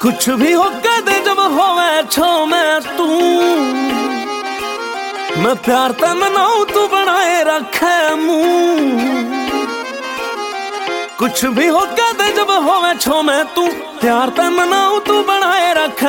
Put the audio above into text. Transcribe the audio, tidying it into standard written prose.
कुछ भी हो कह दे जब होवे छो मैं तू, मैं प्यार ते मनाऊं तू बनाए रखे मुंह। कुछ भी हो कह दे जब होवे छो मैं तू, प्यार ते मनाऊं तू बनाए रखे